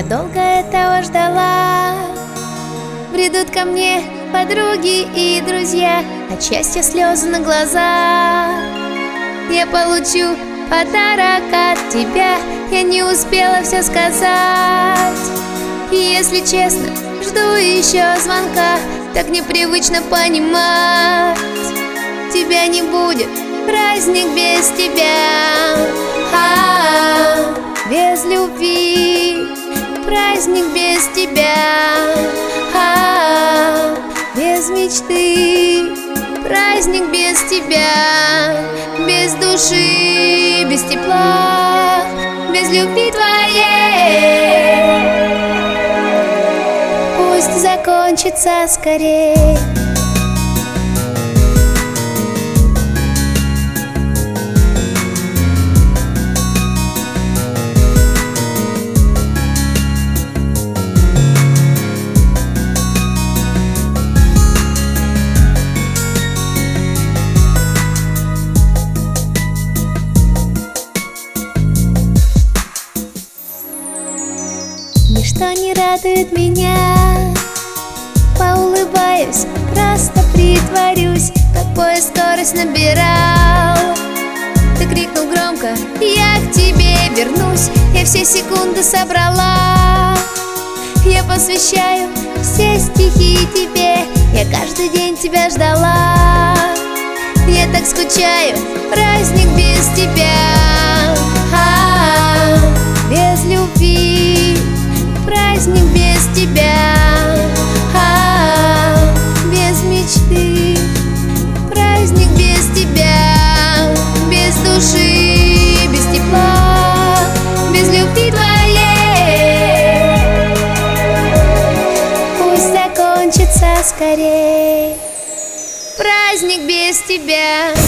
Я долго этого ждала. Придут ко мне подруги и друзья, от счастья слезы на глаза. Я получу подарок от тебя, я не успела все сказать. И если честно, жду еще звонка, так непривычно понимать. Тебя не будет, праздник без тебя, без любви. Праздник без тебя, без мечты. Праздник без тебя, без души, без тепла, без любви твоей. Пусть закончится скорей. Ничто не радует меня. Поулыбаюсь, просто притворюсь, как поезд скорость набирал. Ты крикнул громко: я к тебе вернусь. Я все секунды собрала. Я посвящаю все стихи тебе. Я каждый день тебя ждала. Я так скучаю, праздник без тебя, без любви. Праздник без тебя, без мечты. Праздник без тебя, без души, без тепла, без любви твоей. Пусть закончится скорей. Праздник без тебя.